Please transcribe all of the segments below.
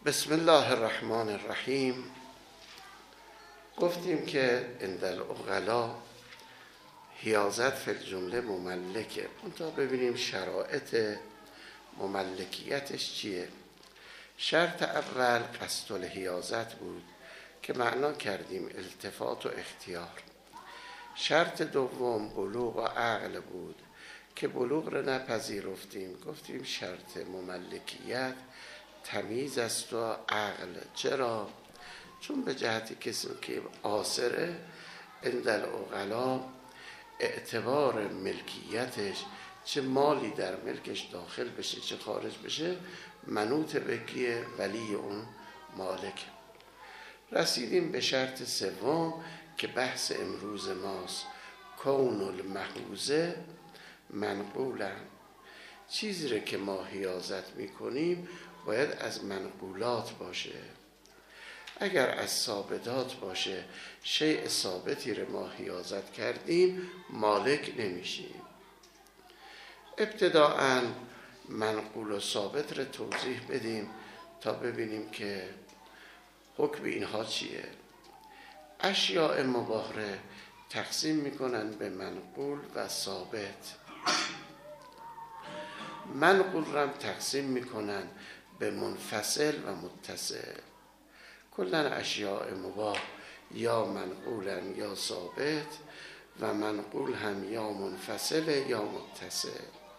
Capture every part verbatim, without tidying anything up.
بسم الله الرحمن الرحیم. گفتیم که عند العقلا حیازت فی الجمله مملکه. منتها ببینیم شرایط مملکیتش چیه. شرط اول قصد الحیازت بود که معنا کردیم التفات و اختیار. شرط دوم بلوغ و عقل بود که بلوغ را نپذیرفتیم. گفتیم شرط مملکیت تمیز است و عقل. چرا؟ چون به جهت کسی که عاصره عند العقلا اعتبار ملکیتش، چه مالی در ملکش داخل بشه چه خارج بشه، منوط به کیه؟ ولی اون مالک. رسیدیم به شرط سوم که بحث امروز ماست، کون المحوزه منقولا. چیزی رو که ما حیازت میکنیم باید از منقولات باشه. اگر از ثابتات باشه، شیء ثابتی رو ما حیازت کردیم، مالک نمیشیم. ابتداءً منقول و ثابت رو توضیح بدیم تا ببینیم که حکم اینها چیه. اشیاء مباهره تقسیم میکنن به منقول و ثابت. منقول رو تقسیم میکنن به منفصل و متصل. کلن اشیاء مباح یا منقولن یا ثابت، و منقول هم یا منفصل یا متصل.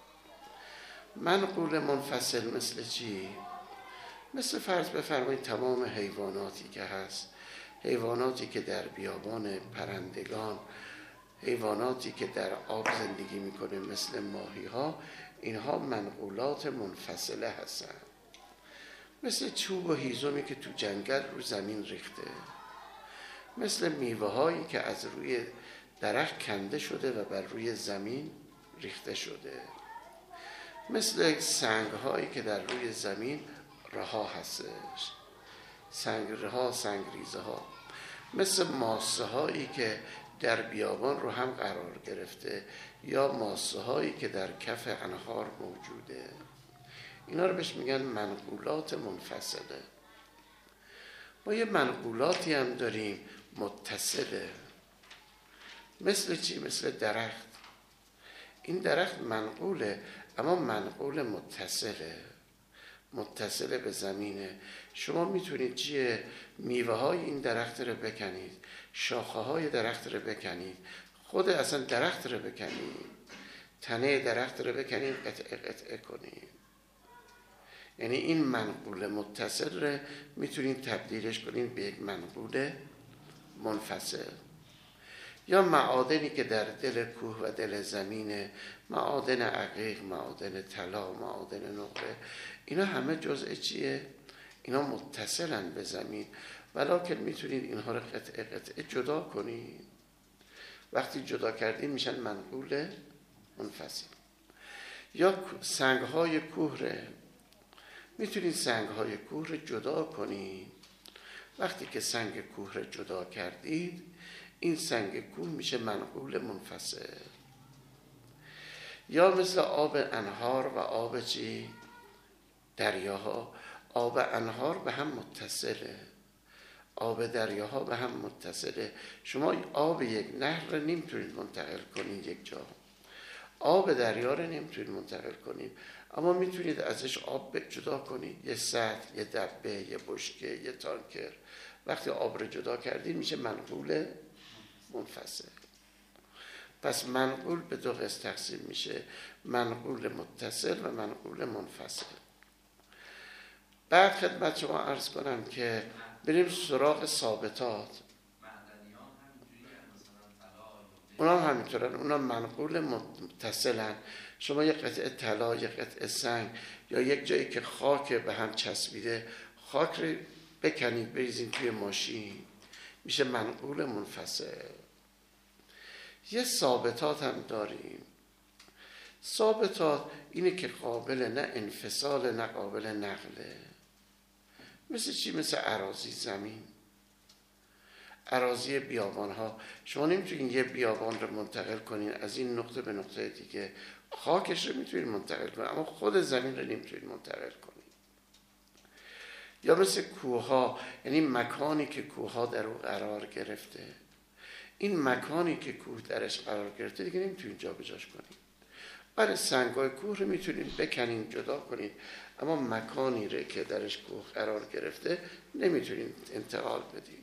منقول منفصل مثل چی؟ مثل فرض بفرمایید تمام حیواناتی که هست، حیواناتی که در بیابان، پرندگان، حیواناتی که در آب زندگی میکنه مثل ماهی ها، اینها منقولات منفصله هستن. مثل چوب و هیزمی که تو جنگل رو زمین ریخته، مثل میوه هایی که از روی درخت کنده شده و بر روی زمین ریخته شده، مثل سنگ هایی که در روی زمین رها هستش، سنگ رها، سنگ ریزه ها، مثل ماسه هایی که در بیابان رو هم قرار گرفته یا ماسه هایی که در کف انهار موجوده. اینا رو بهش میگن منقولات منفصله. ما یه منقولاتی هم داریم متصله. مثل چی؟ مثل درخت. این درخت منقوله، اما منقول متصله، متصله به زمینه. شما میتونید چیه؟ میوه های این درخت رو بکنید، شاخه های درخت رو بکنید، خود اصلا درخت رو بکنید، تنه درخت رو بکنید، قطعه قطعه کنید. یعنی این منقول متصل رو میتونید تبدیلش کنید به یک منقول منفصل. یا معادنی که در دل کوه و دل زمینه، معادن عقیق، معادن طلا، معادن نقره، اینا همه جزء چیه؟ اینا متصلن به زمین، ولکن میتونید اینها رو قطعه قطعه جدا کنید. وقتی جدا کردید میشن منقول منفصل. یا سنگ های کوه رو میتونید سنگ های کوه رو جدا کنید. وقتی که سنگ کوه رو جدا کردید، این سنگ کوه میشه منقول منفصل. یا مثل آب انهار و آب چی؟ دریاها. آب انهار به هم متصله، آب دریاها به هم متصله. شما آب یک نهر رو نمیتونید منتقل کنید یک جا، آب دریا رو نمیتونید منتقل کنید، اما میتونید ازش آب جدا کنید. یه سطل، یه دبه، یه بشکه، یه تانکر. وقتی آب رو جدا کردید میشه منقول منفصل. پس منقول به دو قسم تقسیم میشه، منقول متصل و منقول منفصل. بعد خدمت شما عرض کنم که بریم سراغ ثابتات. اونا هم همینطورن، اونا منقول متصلن. شما یک قطعه طلا، یک قطعه سنگ یا یک جایی که خاک به هم چسبیده، خاک رو بکنید بریزین توی ماشین، میشه منقول منفصل. یه ثابتات هم داریم. ثابتات اینه که قابل نه انفصال نه قابل نقله. مثل چی؟ مثل اراضی زمین، اراضی بیابان ها. شما نمیتونین یه بیابان رو منتقل کنین از این نقطه به نقطه دیگه، خاکش رو میتونین منتقل کنین اما خود زمین رو نمیتونین منتقل کنین. یا مثل کوه‌ها، یعنی مکانی که کوه‌ها در او قرار گرفته. این مکانی که کوه درش قرار گرفته دیگه نمیتونید جا بجاش کنید. برای سنگ‌های کوه رو میتونید بکنید، جدا کنید، اما مکانی رو که درش کوه قرار گرفته نمیتونید انتقال بدید.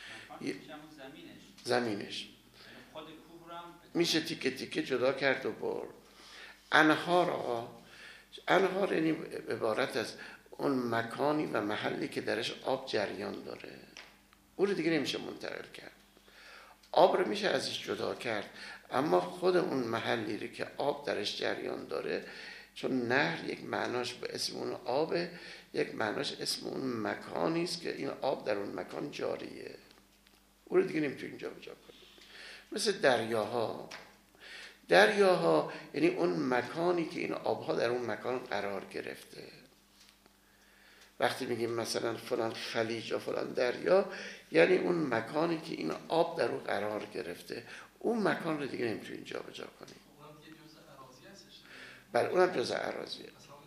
زمینش زمینش میشه تیکه تیکه جدا کرد و برد. انهار آقا، انهار یعنی عبارت از اون مکانی و محلی که درش آب جریان داره، اون رو دیگه نمیشه منتقل کرد. آب رو میشه ازش جدا کرد، اما خود اون محلی رو که آب درش جریان داره، چون نهر یک معناش به اسم اون آبه، یک معناش اسم اون مکانی است که این آب در اون مکان جاریه، اون رو دیگه نمیتونید جا بجا کنید. مثل دریاها، دریاها یعنی اون مکانی که این آبها در اون مکان قرار گرفته. وقتی میگیم مثلا فلان خلیج یا فلان دریا، یعنی اون مکانی که این آب در اون قرار گرفته، اون مکان رو دیگه نمیتونید جا بجا کنید. اونم یه جزء اراضی هستش. بله اونم جزء اراضیه.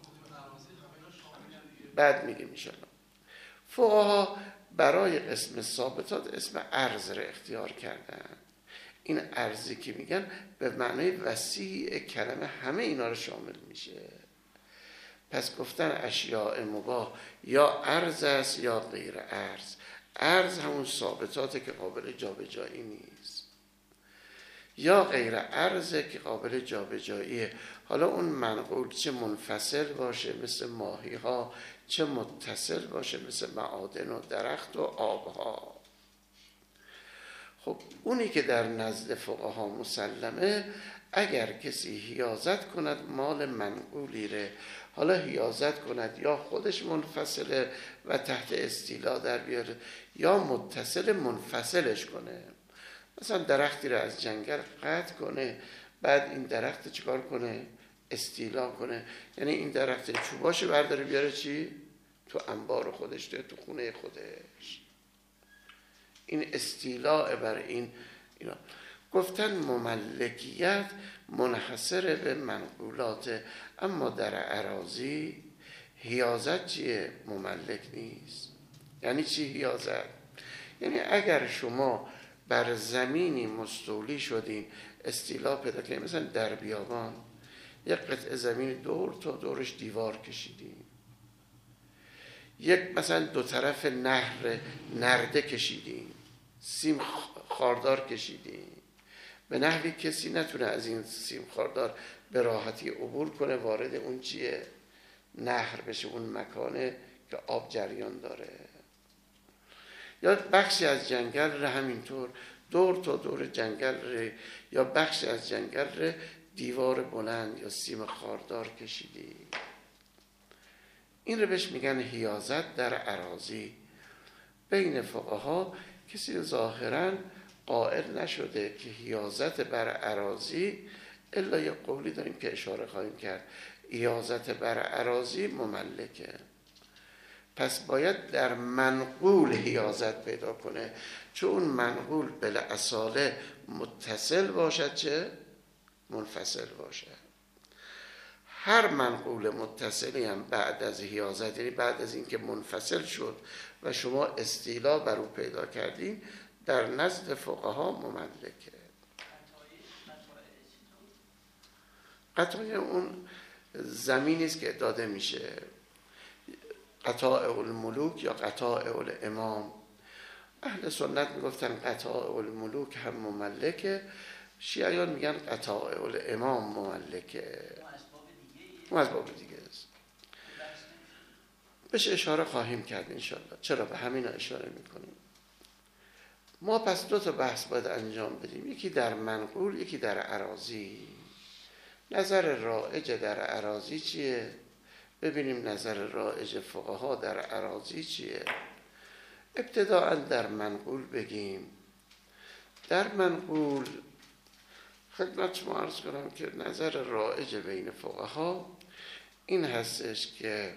بعد میگیم انشاءالله. فقها برای قسم ثابتات اسم ارض رو اختیار کردن. این ارضی که میگن به معنای وسیع کلمه همه اینا رو شامل میشه. پس گفتن اشیاء مباح یا ارض است یا غیر ارض. ارض همون ثابتاته که قابل جابجایی نیست، یا غیر ارضه که قابل جابجاییه. حالا اون منقول چه منفصل باشه مثل ماهی ها، چه متصل باشه مثل معادن و درخت و آبها. خب اونی که در نزد فقها مسلمه، اگر کسی حیازت کند مال منقولی ره، حالا حیازت کند یا خودش منفصله و تحت استیلا در بیاره، یا متصل منفصلش کنه. مثلا درختی رو از جنگل قطع کنه، بعد این درخت چیکار کنه؟ استیلا کنه. یعنی این درخت چوباشو برداره بیاره چی؟ تو انبار خودش، تو خونه خودش. این استیلاء بر این اینا. گفتن مملکیت منحصر به منقولات، اما در اراضی حیازت چیه؟ مملک نیست. یعنی چی حیازت؟ یعنی اگر شما بر زمینی مستولی شدین، استیلا پیدا کنید، مثلا در بیابان یک قطعه زمین دور تا دورش دیوار کشیدین، یک مثلا دو طرف نهر نرده کشیدین، سیم خاردار کشیدین، به نحوی کسی نتونه از این سیم خاردار به راحتی عبور کنه، وارد اون چیه؟ نهر بشه، اون مکانه که آب جریان داره. یا بخشی از جنگل رو همینطور دور تا دور جنگل رو، یا بخشی از جنگل رو دیوار بلند یا سیم خاردار کشیدی. این رو بهش میگن حیازت در اراضی. بین فقها کسی ظاهراً قائل نشده که حیازت بر اراضی، الا یه قولی داریم که اشاره خواهیم کرد، حیازت بر اراضی مملکه. پس باید در منقول حیازت پیدا کنه، چون اون منقول بالاصاله متصل باشد چه؟ منفصل باشد. هر منقول متصلی هم بعد از حیازت، یعنی بعد از اینکه منفصل شد و شما استیلا بر او پیدا کردین، در نزد فقها مملکه. قطعه اون زمینی است که داده میشه، قطاع الملوک یا قطاع الامام. اهل سنت میگفتن قطاع الملوک هم مملکه، شیعیان میگن قطاع الامام مملکه. اون از باب دیگه است، بهش اشاره خواهیم کرد انشالله. چرا به همین اشاره میکنیم؟ ما پس دو تا بحث باید انجام بدیم، یکی در منقول، یکی در اراضی. نظر رایج در اراضی چیه؟ ببینیم نظر رایج فقها در اراضی چیه. ابتداءً در منقول بگیم. در منقول خدمت شما عرض کنم که نظر رایج بین فقها این هستش که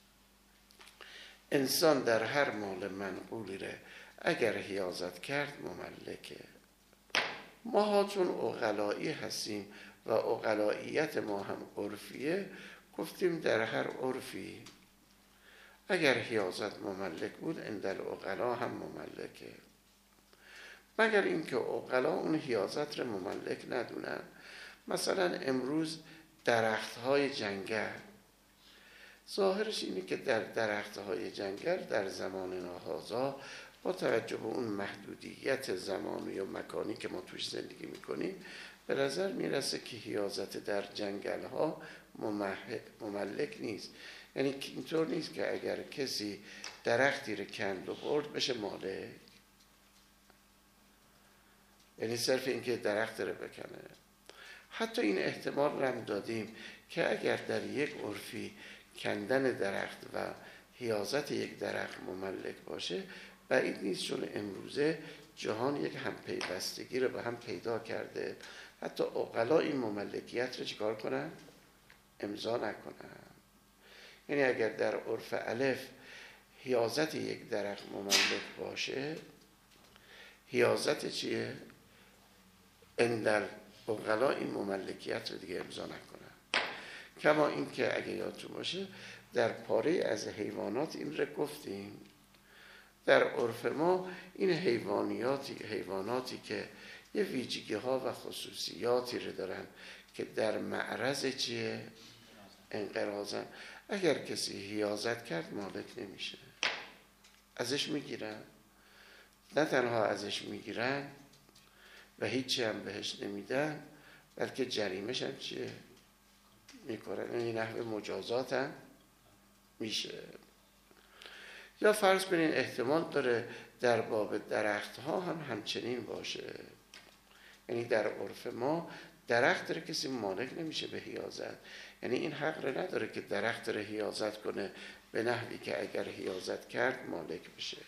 انسان در هر مال منقولی ره اگر حیازت کرد مملکه. ما چون عقلایی هستیم و عقلاییت ما هم عرفیه، گفتیم در هر عرفی اگر حیازت مملک بود عند العقلا هم مملکه، مگر اینکه عقلا اون حیازت رو مملک ندونن. مثلا امروز درختهای جنگل، ظاهرش اینه که در درختهای جنگل در زمان ناهازا با توجه به اون محدودیت زمانی و مکانی که ما توش زندگی میکنیم به نظر میرسه که حیازت در جنگل ها مملک نیست. یعنی اینطور نیست که اگر کسی درختی رو کند و برد بشه مالک، یعنی صرف این که درخت رو بکنه. حتی این احتمال رو هم دادیم که اگر در یک عرفی کندن درخت و حیازت یک درخت مملک باشه، بعید نیست، چون امروزه جهان یک همپیوستگی رو به هم پیدا کرده، حتی عقلا این مملکیت رو چیکار کنن؟ امضا نکنن. یعنی اگر در عرف الف حیازت یک درخت مملک باشه، حیازت چیه؟ اندر عقلا این مملکیت رو دیگه امضا نکنن. کما این که اگه یادتون باشه در پاره از حیوانات این رو گفتیم، در عرف ما این حیوانیاتی حیواناتی که یه ویژگی ها و خصوصیاتی رو دارن که در معرض چیه؟ انقراضن. اگر کسی حیازت کرد مالک نمیشه، ازش میگیرن. نه تنها ازش میگیرن و هیچی هم بهش نمیدن، بلکه جریمش هم چیه؟ میکنن. این نحو مجازات هم میشه. یا فرض کنین احتمال داره در باب درخت ها هم همچنین باشه. یعنی در عرف ما درخت رو کسی مالک نمیشه به حیازت، یعنی این حق رو نداره که درخت رو حیازت کنه به نحوی که اگر حیازت کرد مالک بشه.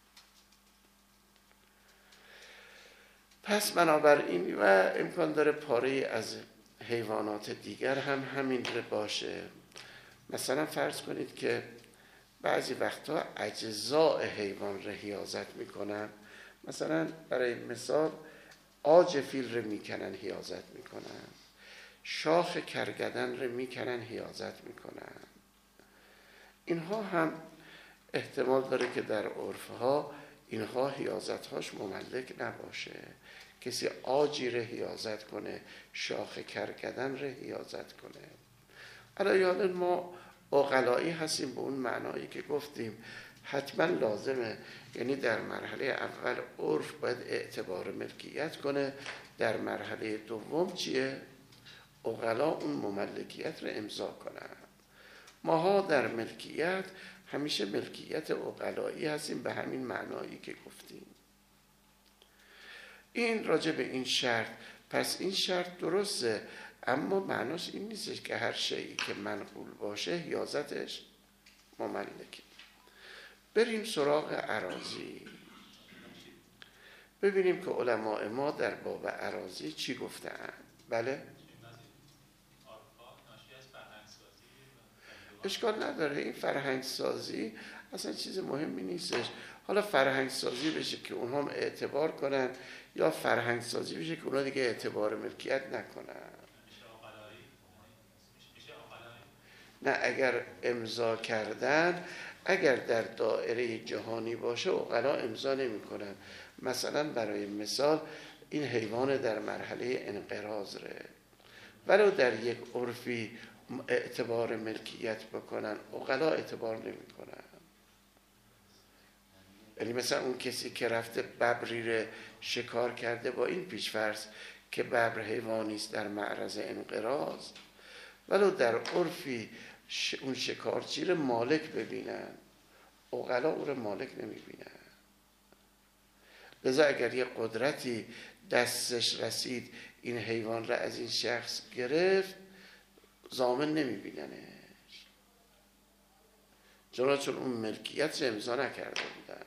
پس بنابراین و امکان داره پاره از حیوانات دیگر هم همین رو باشه. مثلا فرض کنید که بعضی وقتا اجزاء حیوان رو حیازت میکنن. مثلا برای مثال عاج فیل رو میکنن حیازت میکنن، شاخ کرگدن رو میکنن حیازت میکنن. اینها هم احتمال داره که در عرفها اینها حیازتهاش مملک نباشه، کسی عاجی رو حیازت کنه، شاخ کرگدن رو حیازت کنه. الان ما عقلایی هستیم به اون معنایی که گفتیم حتما لازمه، یعنی در مرحله اول عرف باید اعتبار ملکیت کنه، در مرحله دوم چیه؟ عقلا اون مملکیت رو امضا کنن. ماها در ملکیت همیشه ملکیت عقلایی هستیم به همین معنایی که گفتیم. این راجع به این شرط. پس این شرط درسته، اما معناش این نیستش که هر شیئی که منقول باشه حیازتش مملکه. بریم سراغ اراضی، ببینیم که علماء ما در باب اراضی چی گفتن. بله؟ اشکال نداره، این فرهنگ سازی اصلا چیز مهمی نیستش. حالا فرهنگ سازی بشه که اونها هم اعتبار کنن، یا فرهنگ سازی بشه که اونها دیگه اعتبار ملکیت نکنن. نه، اگر امضا کردن، اگر در دایره جهانی باشه عقلا امضا نمی کنن. مثلا برای مثال این حیوان در مرحله انقراض ره، ولو در یک عرفی اعتبار ملکیت بکنن عقلا اعتبار نمی کنن. یعنی مثلا اون کسی که رفته ببری رو شکار کرده با این پیش‌فرض که ببر حیوانی است در معرض انقراض، ولو در عرفی اون شکارچی رو مالک ببینن عقلا او رو مالک نمیبینن. لذا اگر یه قدرتی دستش رسید این حیوان را از این شخص گرفت ضامن نمیبیننش، چرا؟ چون اون ملکیت رو امضا نکرده بودن.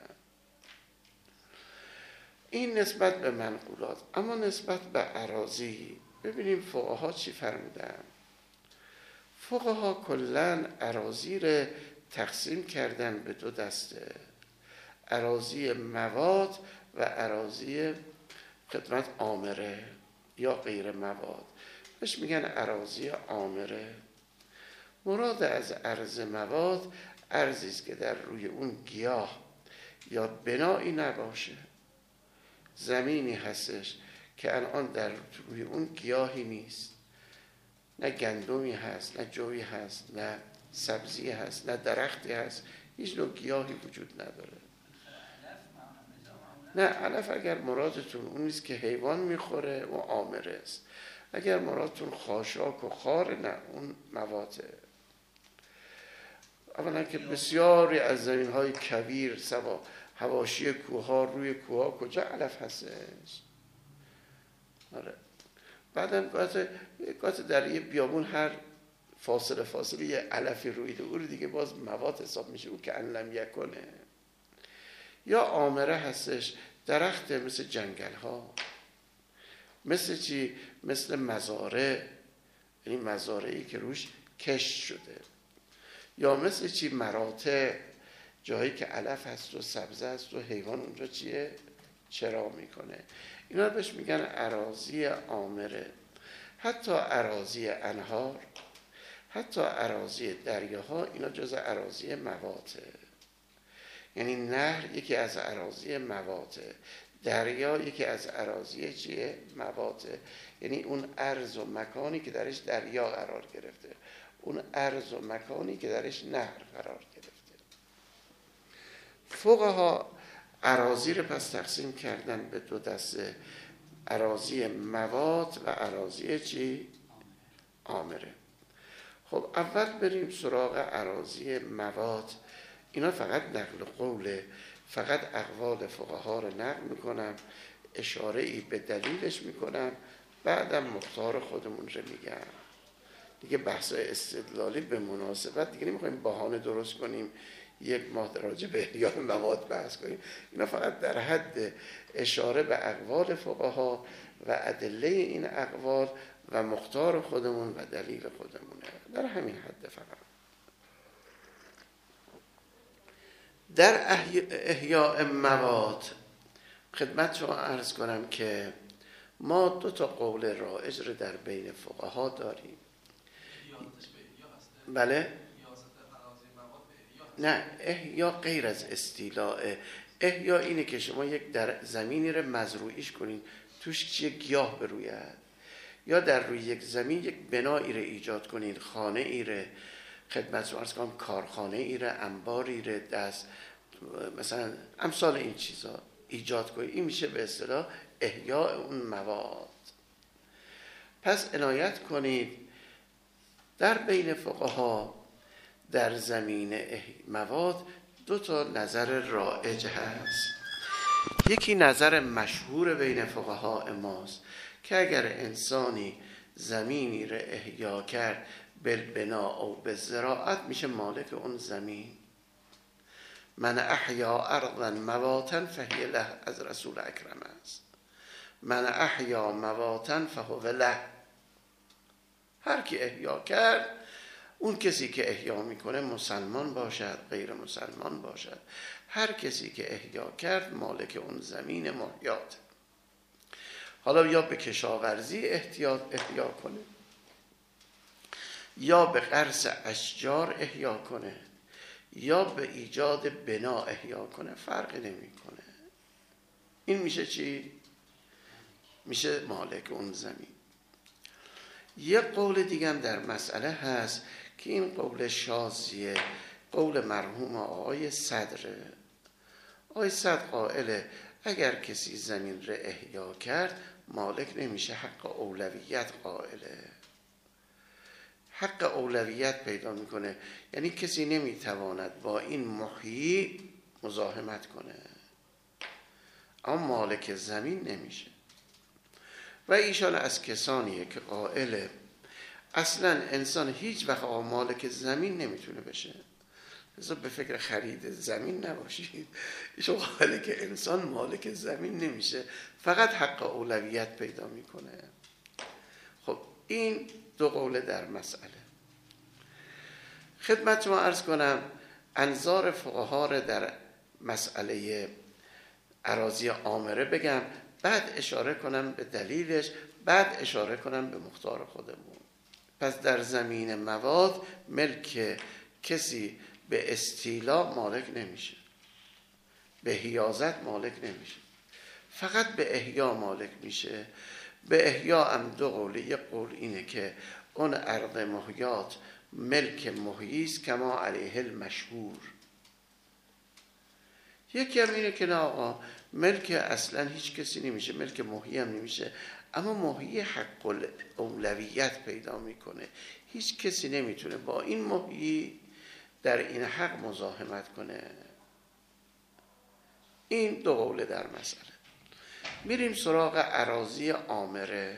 این نسبت به منقولات. اما نسبت به اراضی ببینیم فقها چی فرمودن. فقها کلن اراضی رو تقسیم کردن به دو دسته، اراضی مواد و اراضی خدمت عامره یا غیر مواد. بهش میگن اراضی عامره. مراد از ارض مواد ارضی است که در روی اون گیاه یا بنایی نباشه، زمینی هستش که الان در روی اون گیاهی نیست، نه گندمی هست، نه جوی هست، نه سبزی هست، نه درختی هست، هیچ نوع گیاهی وجود نداره. نه، علف اگر مرادتون اون نیست که حیوان میخوره و آمره است. اگر مرادتون خاشاک و خار، نه، اون مواته. اولا که بسیاری از زمین‌های کویر سوا حواشی کوها، روی کوها کجا علف هستش؟ آره. بعدم گاهی در یه بیابون هر فاصله فاصله یه علفی رویده، او رو دیگه باز مواد حساب میشه، او که انلم یکنه. یا آمره هستش، درخت مثل جنگل ها، مثل چی؟ مثل مزارع، یعنی مزارعی که روش کشت شده. یا مثل چی؟ مراتع، جایی که علف هست و سبزه هست و حیوان اونجا چیه؟ چرا میکنه. اینا رو بهش میگن اراضی آمره. حتی اراضی انهار، حتی اراضی دریاها، اینا جز اراضی مواته. یعنی نهر یکی از اراضی مواته، دریا یکی از اراضی چیه؟ مواته. یعنی اون ارض و مکانی که درش دریا قرار گرفته، اون ارض و مکانی که درش نهر قرار گرفته. فقها اراضی رو پس تقسیم کردن به دو دسته، اراضی موات و اراضی چی؟ آمره. خب اول بریم سراغ اراضی موات. اینا فقط نقل قوله، فقط اقوال فقها رو نقل میکنم، اشاره ای به دلیلش میکنم، بعدم مختار خودمون رو میگم. دیگه بحث استدلالی به مناسبت دیگه نمیخوایم بهانه درست کنیم یک ماه راجع به احیاء مواد بحث کنیم. اینا فقط در حد اشاره به اقوال فقها و ادله این اقوال و مختار خودمون و دلیل خودمونه، در همین حد فقط. در احیاء مواد خدمت شما عرض کنم که ما دو تا قول رایج رو در بین فقها داریم. بله؟ نه، احیا غیر از استیلاء. احیا اینه که شما یک در زمینی رو مزروعیش کنین، توش چیه؟ گیاه بروید. یا در روی یک زمین یک بنایی رو ایجاد کنین، خانه ای رو، خدمت شما عرض کنم کارخانه ای رو، انباری رو، دست مثلا امثال این چیزا ایجاد کنین. این میشه به اصطلاح احیاء اون مواد. پس عنایت کنید در بین فقها در زمین مواد دو تا نظر رایج هست. یکی نظر مشهور بین فقها ماست که اگر انسانی زمینی رو احیا کرد بالبنا او بالزراعت میشه مالک اون زمین. من احیا ارضا مواتا فهی له، از رسول اکرم است. من احیا مواتا فهو له. هر کی احیا کرد، اون کسی که احیا میکنه مسلمان باشد غیر مسلمان باشد، هر کسی که احیا کرد مالک اون زمین محیات. حالا یا به کشاورزی احیا احیا کنه، یا به غرس اشجار احیا کنه، یا به ایجاد بنا احیا کنه، فرقی نمیکنه. این میشه چی؟ میشه مالک اون زمین. یه قول دیگه هم در مسئله هست که این قول شاذیه، قول مرحوم آقای صدره. آقای صدر قائله اگر کسی زمین رو احیا کرد مالک نمیشه، حق اولویت قائله، حق اولویت پیدا میکنه. یعنی کسی نمیتواند با این محیی مزاحمت کنه، اما مالک زمین نمیشه. و ایشان از کسانیه که قائله اصلا انسان هیچ وقت مالک زمین نمیتونه بشه. لذا به فکر خرید زمین نباشید. ایشون قائله که انسان مالک زمین نمیشه، فقط حق اولویت پیدا میکنه. خب این دو قوله در مسئله. خدمت شما عرض کنم انظار فقها را در مسئله اراضی آمره بگم، بعد اشاره کنم به دلیلش، بعد اشاره کنم به مختار خودمون. پس در زمین مواد ملک کسی به استیلا مالک نمیشه، به حیازت مالک نمیشه، فقط به احیا مالک میشه. به احیا هم دو قوله. یک قول اینه که اون ارض محیات ملک محییست کما علیه المشهور. یکی هم اینه که نه آقا ملک اصلا هیچ کسی نمیشه، ملک محیی هم نمیشه، اما محیی حق اولویت پیدا میکنه. هیچ کسی نمیتونه با این محیی در این حق مزاحمت کنه. این دو قوله در مسئله. میریم سراغ اراضی عامره.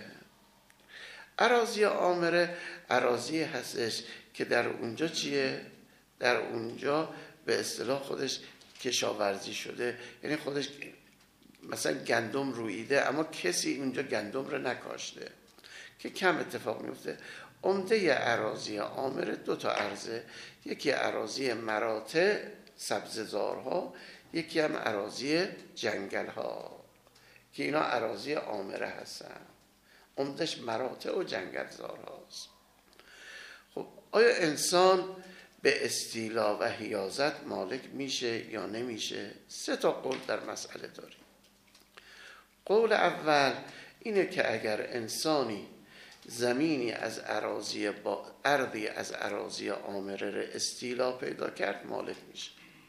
اراضی عامره اراضی هستش که در اونجا چیه؟ در اونجا به اصطلاح خودش کشاورزی شده، یعنی خودش مثلا گندم رویده اما کسی اونجا گندم رو نکاشته، که کم اتفاق میفته. عمده اراضی عامره دو تا عرضه، یکی اراضی مراتع سبززارها، یکی هم اراضی جنگل ها، که اینا اراضی عامره هستن. عمدش مراتع و جنگلزار هاست. خب آیا انسان به استیلا و حیازت مالک میشه یا نمیشه؟ سه تا قول در مسئله داریم. قول اول اینه که اگر انسانی زمینی از اراضی با ارضی از اراضی عامره را استیلا پیدا کرد مالک میشه.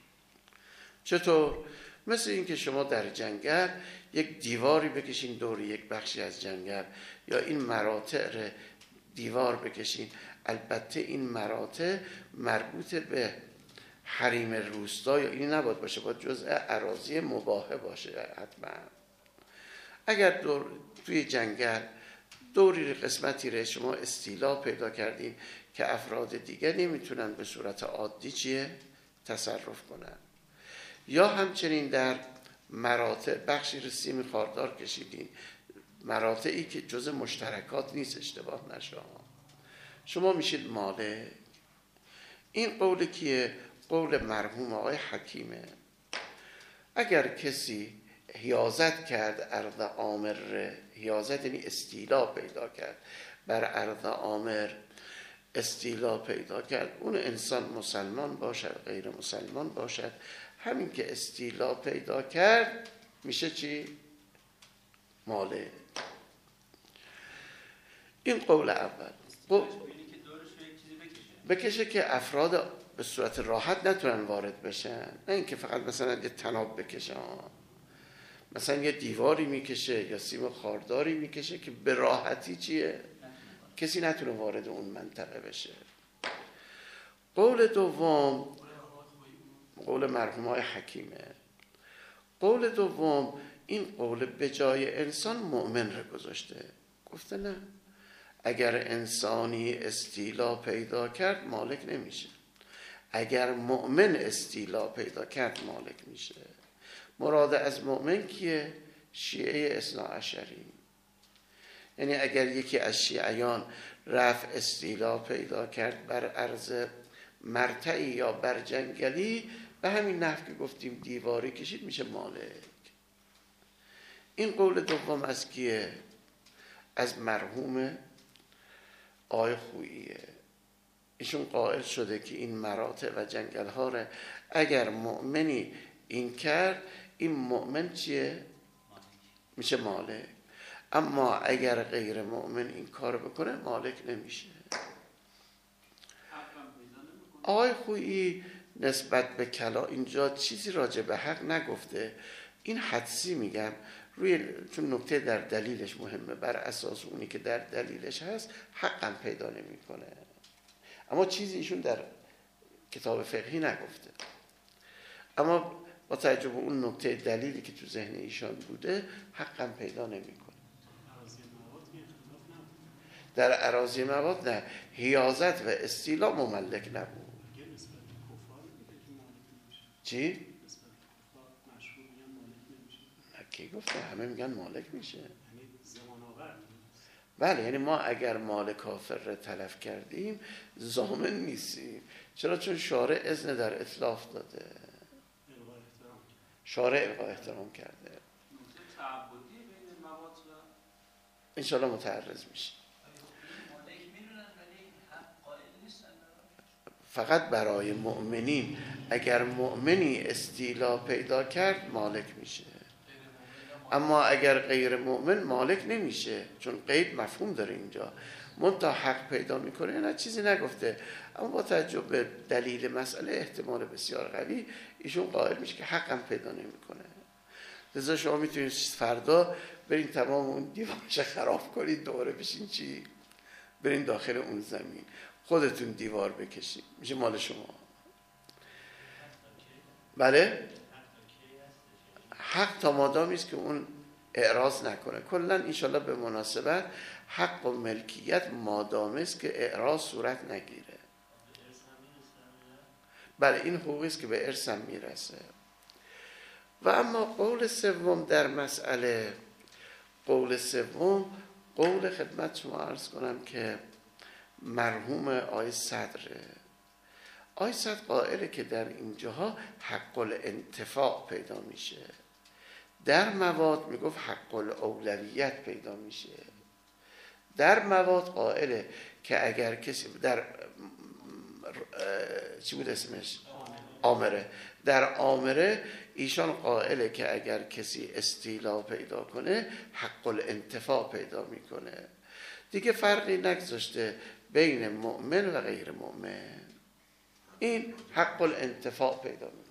چطور؟ مثل این که شما در جنگل یک دیواری بکشین دور یک بخشی از جنگل، یا این مراتع را دیوار بکشین. البته این مراتع مربوط به حریم روستا یا این نباید باشه، باید جزء اراضی مباحه باشه حتما. اگر دور توی جنگل دوری قسمتی را شما استیلا پیدا کردین که افراد دیگه نمیتونن به صورت عادی چیه تصرف کنن، یا همچنین در مراتع بخشی رو سیم خاردار کشیدین، مراتعی که جزء مشترکات نیست، اشتباه نشه، شما میشید مالک. این قول کیه؟ قول مرحوم آقای حکیمه. اگر کسی حیازت کرد ارض عامر، حیازت یعنی استیلا پیدا کرد بر ارض عامر، استیلا پیدا کرد، اون انسان مسلمان باشد غیر مسلمان باشد، همین که استیلا پیدا کرد میشه چی؟ مالک. این قول اول. قول بکشه که افراد به صورت راحت نتونن وارد بشن، نه اینکه فقط مثلا یه طناب بکشه، مثلا یه دیواری میکشه یا سیم خارداری میکشه که به راحتی چیه؟ کسی نتونه وارد اون منطقه بشه. قول دوم قول مرحوم های حکیمه. قول دوم این قول به جای انسان مؤمن رو گذاشته، گفته نه، اگر انسانی استیلا پیدا کرد مالک نمیشه، اگر مؤمن استیلا پیدا کرد مالک میشه. مراد از مؤمن کیه؟ شیعه اثنا عشری. یعنی اگر یکی از شیعیان رفت استیلا پیدا کرد بر ارض مرتعی یا بر جنگلی، به همین نحو که گفتیم دیواری کشید، میشه مالک. این قول دوم از کیه؟ از مرحوم آقای خوییه. ایشون قائل شده که این مراتع و جنگل ها را اگر مؤمنی این کرد، این مؤمن چیه؟ میشه مالک. اما اگر غیر مؤمن این کار بکنه مالک نمیشه. آقای خویی نسبت به کلا اینجا چیزی راجع به حق نگفته، این حدسی میگم، روی چون نکته در دلیلش مهمه، بر اساس اونی که در دلیلش هست حقم پیدا نمیکنه، اما چیزی ایشون در کتاب فقهی نگفته. اما با توجه به اون نکته دلیلی که تو ذهن ایشان بوده حقم پیدا نمیکنه. در اراضی مواد نه، حیازت و استیلا مملک نبود. چی؟ کی گفته؟ همه میگن مالک میشه. بله، یعنی ما اگر مال کافر را تلف کردیم ضامن نیستیم. چرا؟ چون شارع اذن در اتلاف داده، شارع القا احترام کرده. انشاءالله متعرض میشه. فقط برای مؤمنین. اگر مؤمنی استیلا پیدا کرد مالک میشه، اما اگر غیر مؤمن مالک نمیشه، چون قید مفهوم داره اینجا. منتها حق پیدا میکنه نه چیزی نگفته، اما با توجه به دلیل مسئله احتمال بسیار قوی ایشون قائل میشه که حقم پیدا نمیکنه. لذا شما میتونید فردا برین تمام اون دیوارش خراب کنید، دوباره بشین چی برین داخل اون زمین خودتون دیوار بکشید، میشه مال شما. بله حق تا مادامی است که اون اعراض نکنه. کلا انشالله به مناسبت حق و ملکیت مادامی است که اعراض صورت نگیره. بله این حقوقی است که به ارث هم میرسه. و اما قول سوم در مسئله، قول سوم قول خدمت شما عرض کنم که مرحوم آی صدره. آی صدر قائله که در اینجاها حق الانتفاع پیدا میشه، در مواد میگفت حق الاولویت پیدا میشه. در مواد قائله که اگر کسی در چی بود اسمش؟ آمره. در آمره ایشان قائله که اگر کسی استیلا پیدا کنه حق الانتفاع پیدا میکنه. دیگه فرقی نگذاشته بین مؤمن و غیر مؤمن، این حق الانتفاع پیدا میکنه.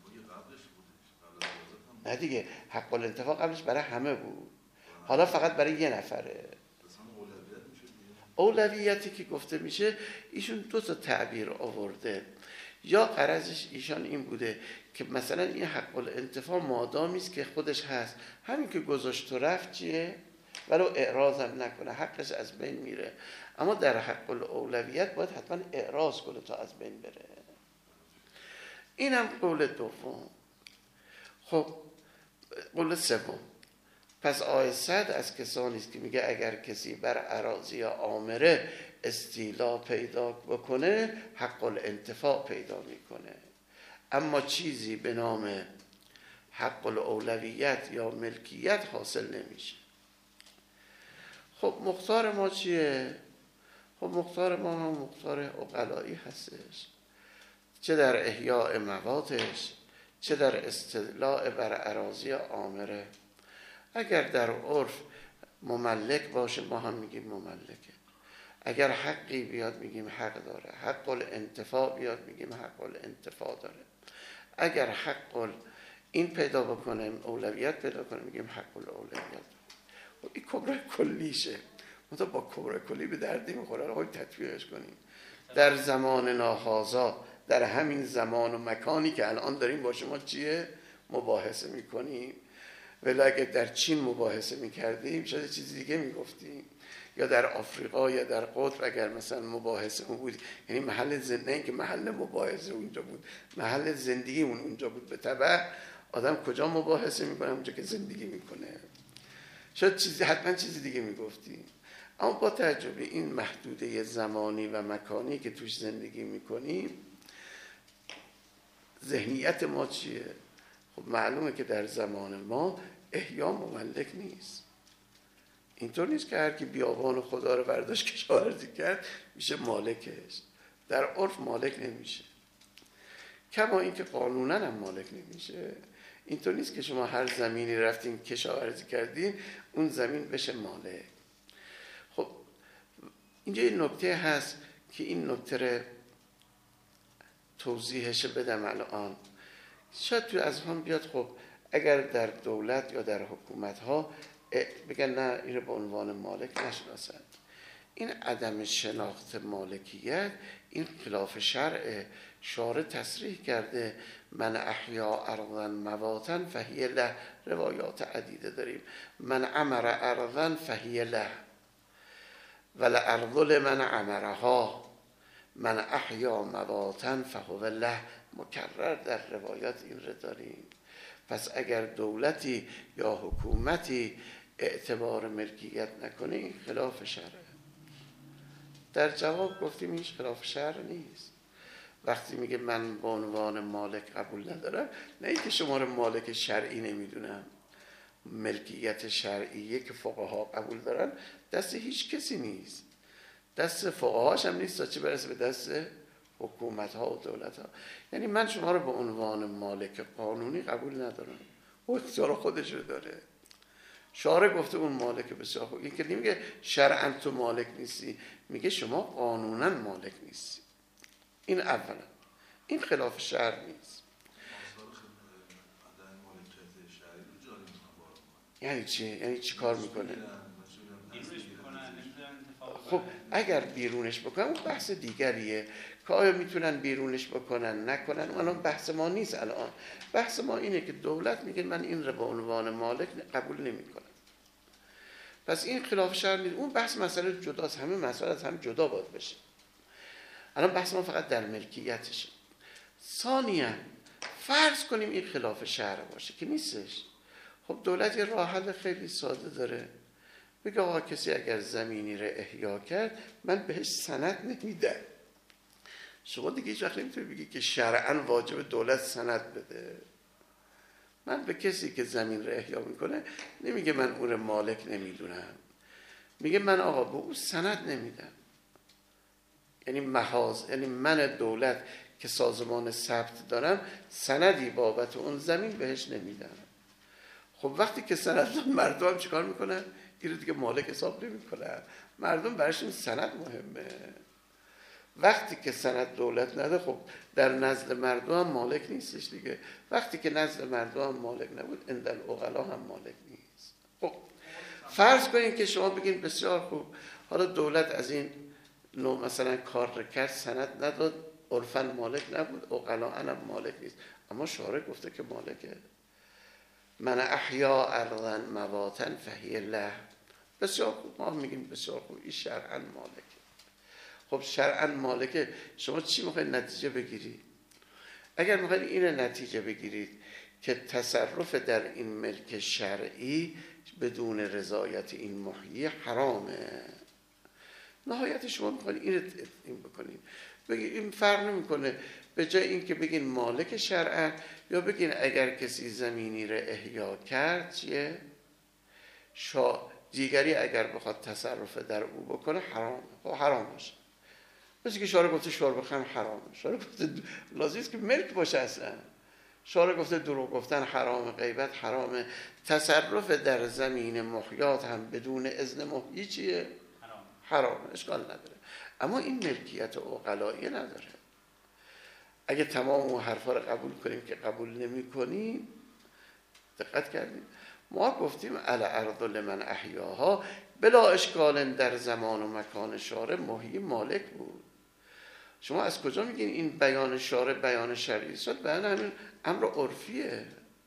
نه دیگه حق الانتفاع قبلش برای همه بود، حالا فقط برای یه نفره. اولویتی که گفته میشه ایشون دو تا تعبیر آورده. یا غرضش ایشان این بوده که مثلا این حق الانتفاع مادامی است که خودش هست، همین که گذاشت و رفت چیه ولو اعراض هم نکنه حقش از بین میره. اما در حق الاولویت باید حتما اعراض کنه تا از بین بره. اینم قول دوم. خب قول سوم، پس آیه صد از کسانی است که میگه اگر کسی بر اراضی آمره استیلا پیدا بکنه حق الانتفاع پیدا میکنه، اما چیزی به نام حق الاولویت یا ملکیت حاصل نمیشه. خب مختار ما چیه؟ خب مختار ما هم مختار عقلایی هستش، چه در احیاء مواتش چه در استدلاء بر اراضی آمره. اگر در عرف مملک باشه ما هم میگیم مملکه، اگر حقی بیاد میگیم حق داره، حق الانتفاع بیاد میگیم حق الانتفاع داره. اگر حق این پیدا بکنه اولویت پیدا کنه میگیم حق الاولویت. خب این کبرای کلیشه، منتها با کبرای کلی به دردی میخوره. رو تطبیقش کنیم در زمان ناهازا، در همین زمان و مکانی که الان داریم با شما چیه مباحثه میکنیم. ولی اگه در چین مباحثه میکردیم شاید چیزی دیگه میگفتیم، یا در آفریقا یا در قطب اگر مثلا مباحثه بود، یعنی محل زندگی که محل مباحثه اونجا بود، محل زندگی اون اونجا بود. به تبع آدم کجا مباحثه میکنه؟ اونجا که زندگی میکنه. شاید چیزی حتما چیزی دیگه میگفتیم. اما با تجربه این محدوده زمانی و مکانی که توش زندگی میکنیم ذهنیت ما چیه؟ خب معلومه که در زمان ما احیا مملک نیست. اینطور نیست که هر کی بیابان خدا رو برداشت کشاورزی کرد میشه مالکش. در عرف مالک نمیشه، کما اینکه قانونا هم مالک نمیشه. اینطور نیست که شما هر زمینی رفتین کشاورزی کردین اون زمین بشه مالک. خب اینجا این نکته هست که این نکته رو توضیحش بدم الان. شاید تو از هم بیاد خب اگر در دولت یا در حکومت ها بگن نه این رو به عنوان مالک نشناسند. این عدم شناخت مالکیت این خلاف شرع. شارع تصریح کرده من احیا ارضا مواتا فهی له. روایات عدیده داریم. من عمر ارضا فهی له ولارض لمن عمرها من احیا مواتا فهو له. مکرر در روایات این رو داریم. پس اگر دولتی یا حکومتی اعتبار ملکیت نکنه این خلاف شرعه. در جواب گفتیم این خلاف شرع نیست. وقتی میگه من به عنوان مالک قبول ندارم، نه اینکه شما رو مالک شرعی نمیدونم. ملکیت شرعیه که فقها قبول دارن دست هیچ کسی نیست، دست فقهاش هم نیست تا چه برسه به دست حکومت ها و دولت ها. یعنی من شما رو به عنوان مالک قانونی قبول ندارم، او اختیار خودش رو داره. شارع گفته اون مالک بسیار خوب. این که نمیگه شرعاً تو مالک نیستی، میگه شما قانوناً مالک نیستی. این اولا، این خلاف شرع نیست. یعنی چی؟ یعنی چی کار میکنه؟ خب اگر بیرونش بکنن اون بحث دیگریه که آیا میتونن بیرونش بکنن نکنن، الان بحث ما نیست. الان بحث ما اینه که دولت میگه من این رو به عنوان مالک قبول نمیکنم، پس این خلاف شرع نیست. اون بحث مسئله جداست، همه مسائل از هم جدا باید بشه. الان بحث ما فقط در ملکیتشه. ثانیاً فرض کنیم این خلاف شرع باشه که نیستش. خب دولت یه راه حل خیلی ساده داره، بگه آقا کسی اگر زمینی رو احیا کرد من بهش سند نمیدم. شما دیگه هیچ وقت نمیتونی بگی که شرعاً واجب دولت سند بده. من به کسی که زمین رو احیا میکنه نمیگه من اون رو مالک نمیدونم، میگه من آقا به اون سند نمیدم. یعنی محاذ، یعنی من دولت که سازمان ثبت دارم سندی بابت اون زمین بهش نمیدم. خب وقتی که سند مردم هم چیکار میکنن؟ این رو دیگه مالک حساب نمیکنن، مردم براشون سند مهمه. وقتی که سند دولت نده خب در نزد مردم هم مالک نیستش دیگه. وقتی که نزد مردم هم مالک نبود عند العقلا هم مالک نیست. خب فرض کنید که شما بگین بسیار خوب، حالا دولت از این نوع مثلا کار رو کرد، سند نداد، عرفاً مالک نبود، عقلا هم مالک نیست، اما شارع گفته که مالکه. من احیا ارضا مواطن فهی له. بسیار خوب، ما میگیم بسیار خوب، این شرعاً مالکه. خب شرعاً مالکه، شما چی میخواید نتیجه بگیرید؟ اگر میخواید این نتیجه بگیرید که تصرف در این ملک شرعی بدون رضایت این محیی حرامه، نهایت شما میخواید این این بکنید، بگید این فرق نمیکنه، به جای این که بگین مالک شرعاً یا بگین اگر کسی زمینی رو احیا کرد چیه؟ شا دیگری اگر بخواد تصرف در او بکنه حرام، حرام باشه. مثل که شارع گفته شرب خمر حرامه، شارع گفته لازم است که ملک باشه اصلا. شارع گفته دروغ گفتن حرام، غیبت حرامه، تصرف در زمین محیات هم بدون اذن محیی چیه؟ حرام. حرامه، اشکال نداره. اما این ملکیت عقلایی نداره. اگه تمام اون حرفا رو قبول کنیم که قبول نمی کنیم، دقت کردیم ما گفتیم الارض لمن احیاها بلا اشکال در زمان و مکان شارع محیی مالک بود. شما از کجا میگین این بیان شارع بیان شرعی است؟ بیان همین امر عرفیه.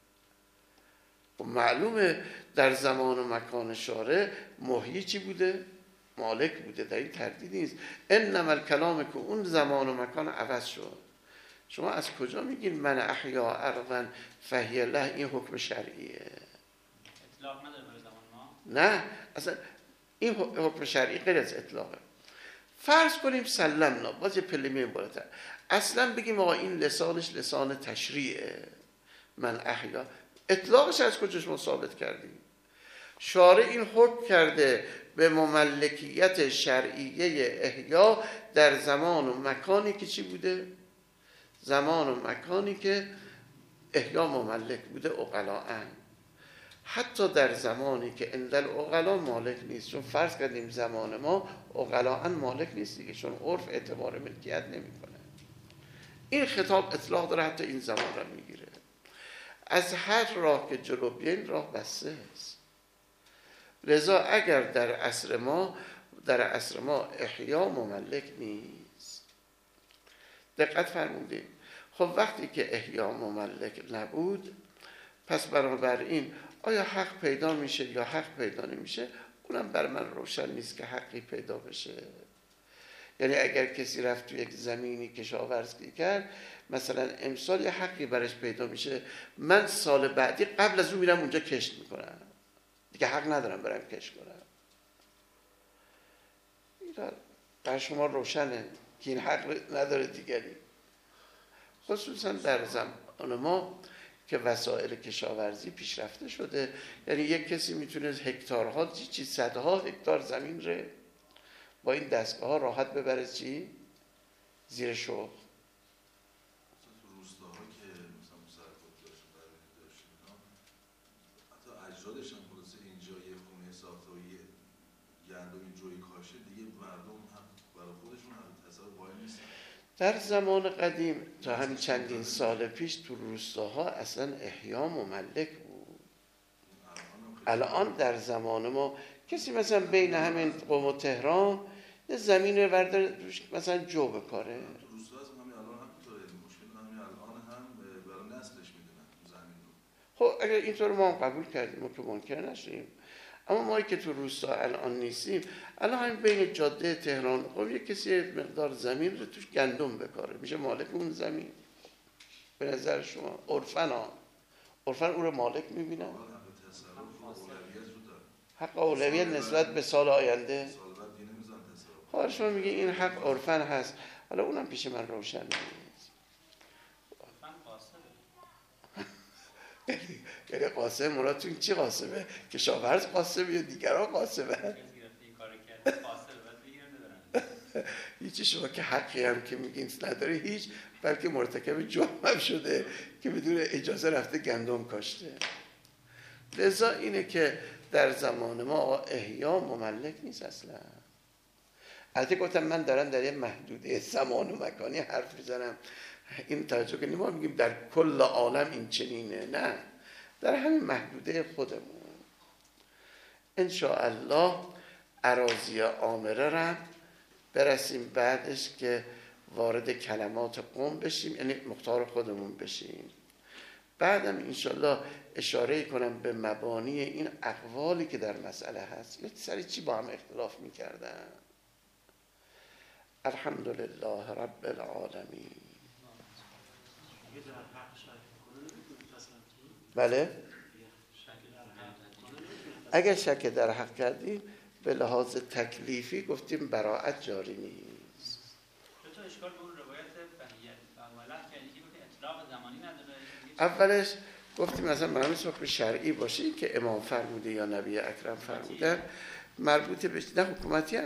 و معلومه در زمان و مکان شارع محیی چی بوده؟ مالک بوده، در این تردید نیست. انما الکلام که اون زمان و مکان عوض شد. شما از کجا میگین من احیا ارضا فهی له؟ این حکم شرعیه. اطلاق نداره برای زمان ما؟ نه اصلا این حکم شرعی غیر از اطلاقه. فرض کنیم سلمنا، باز یه پله میریم بالاتر، اصلا بگیم آقا این لسانش لسان تشریعه، من احیا، اطلاقش از کجا شما ثابت کردیم؟ شارع این حکم کرده به مملکیت شرعیه احیا در زمان و مکانی که چی بوده؟ زمان و مکانی که احیا مملک بوده عقلاً. حتی در زمانی که عند العقلا مالک نیست، چون فرض کردیم زمان ما عقلاً مالک نیست دیگه، چون عرف اعتبار ملکیت نمیکنه. این خطاب اطلاق داره، حتی این زمان را میگیره. از هر راه که جلو بیاین راه بسته است. لذا اگر در عصر ما در عصر ما احیا مملک نیست، دقت فرمودید. خب وقتی که احیا مملک نبود، پس بنابراین آیا حق پیدا میشه یا حق پیدا نمیشه؟ اونم بر من روشن نیست که حقی پیدا بشه. یعنی اگر کسی رفت تو یک زمینی کشاورزی کرد، مثلا امسال یه حقی برش پیدا میشه، من سال بعدی قبل از اون میرم اونجا کشت میکنم، دیگه حق ندارم برم کشت کنم. این بر شما روشنه که این حق نداره دیگری. خصوصا در زمان ما که وسایل کشاورزی پیشرفته شده، یعنی یک کسی میتونه هکتارها چی صدها هکتار زمین ره با این دستگاه ها راحت ببره چی؟ زیر شوق. سجادش هم خلاصه اینجا یه خونه ساخته و یه گندمی جوی کاشه دیگه مردم هم برای خودشون هم تصور وای نیستن. در زمان قدیم تا همین چندین سال پیش تو روستاها اصلا احیا مملک بود. الان در زمان ما کسی مثلا بین همین قم و تهران یه زمین رو برداره مثلا جو بکاره. تو روستا هم همین الان هم اینطوره، مشکل همین الان هم برای نسلش میدونن زمین رو. خب اگر اینطور ما هم قبول کردیم ما که منکر نشیم، اما ما که تو روستا الان نیستیم، الان همین بین جاده تهران خب یه کسی مقدار زمین رو توش گندم بکاره میشه مالک اون زمین. به نظر شما عرفن ها عرفن او رو مالک میبینن؟ حق اولویت نسبت به سال آینده. حالا شما میگه این حق عرفن هست، حالا اونم پیش من روشن نیست. عرفن قاسبه. یعنی قاسم مرادتون چی قاسبه؟ کشاورز قاسبه یا دیگران قاسبه؟ کسی گرفته این کار کرده قاسبه باید بگیرنده دارن. هیچی شما که حقی هم که میگین نداره هیچ، بلکه مرتکب جرم هم شده که بدون اجازه رفته گندم کاشته. لذا اینه که در زمان ما احیا مملک نیست اصلا. البته گفتم من دارم در یه محدوده زمان و مکانی حرف میزنم، این توجه کنیم ما میگیم در کل عالم این چنینه، نه، در همین محدوده خودمون. انشاءالله اراضی عامره را برسیم بعدش که وارد کلمات قوم بشیم، یعنی مختار خودمون بشیم. بعدم انشاءالله اشاره کنم به مبانی این اقوالی که در مسئله هست، یه سری چی با هم اختلاف میکردن. الحمدلله رب العالمین. بله؟ اگر شک در حق کردیم به لحاظ تکلیفی گفتیم براءت جاری نیست. تو اشکال به اون روایت بهیت اولا که یکی بود اطلاق زمانی نداره. اولش گفتیم مثلا مرامت حکم شرعی باشه که امام فرموده یا نبی اکرم فرمودن مربوط به نه حکومتی